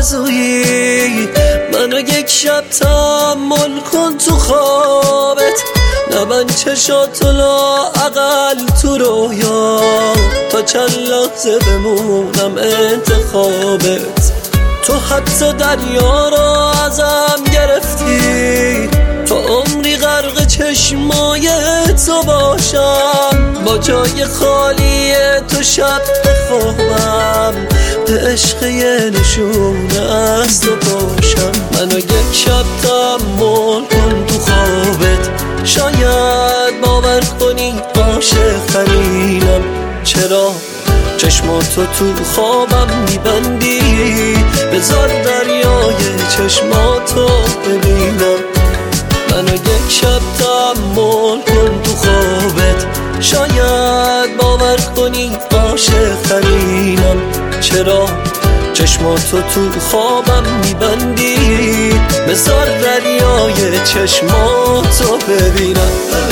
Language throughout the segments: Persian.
آرزویی، منو یک شب تحمل کن تو خوابت، نبند چشاتو لااقل تو رویا، تا چند لحظه بمونم انتخابت. تو حتی دریا را ازم گرفتی، تا عمری غرق چشمای تو باشم، با جای خالی تو شب بخوابم، به عشق یه نشونه از تو باشم. منو یک شب تحمل کن تو خوابت، شاید باور کنی عاشق ترینم. چرا چشماتو تو خوابم میبندی؟ بذار دریای چشماتو ببینم. منو یک شب تحمل کن تو خوابت، شاید باور کنی عاشق ترینم. چرا چشماتو تو خوابم میبندی؟ بذار دریای چشماتو ببینم.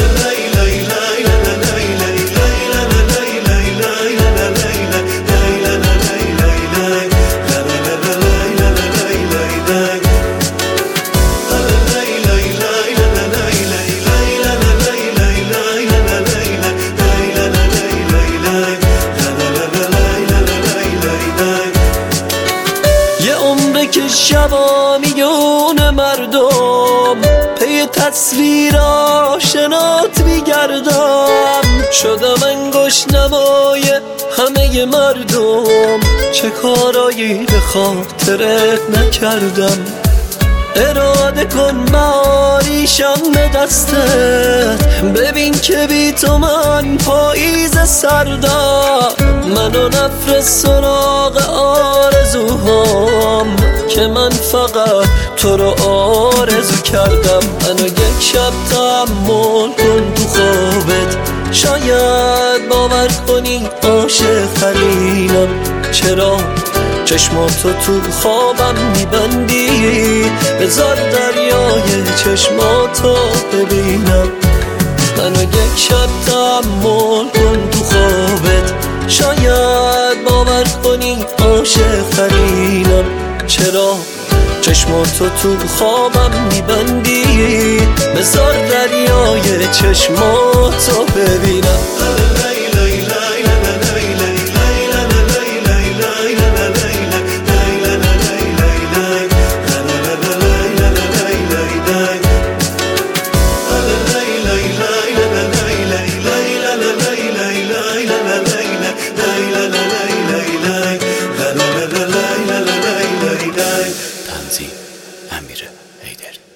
که شبا میون مردم پی تصویر آشنات میگردم، شدم انگشت نمای همه مردم، چه کارایی به خاطرت نکردم. اراده کن بهاریشم به دستت، ببین که بی تو من پاییز سردم. منو نفرست سراغ آرزوهام، که من فقط تو رو آرزو کردم. منو یک شب تحمل کن تو خوابت، شاید باور کنی عاشق ترینم. چرا چشماتو تو خوابم میبندی؟ بذار دریای چشماتو ببینم. منو یک شب تحمل کن تو خوابت، شاید باور کنی عاشق ترینم. چرا چشماتو تو خوابم میبندی؟ بذار دریای چشماتو ببینم. تنظیم: امیر حیدر.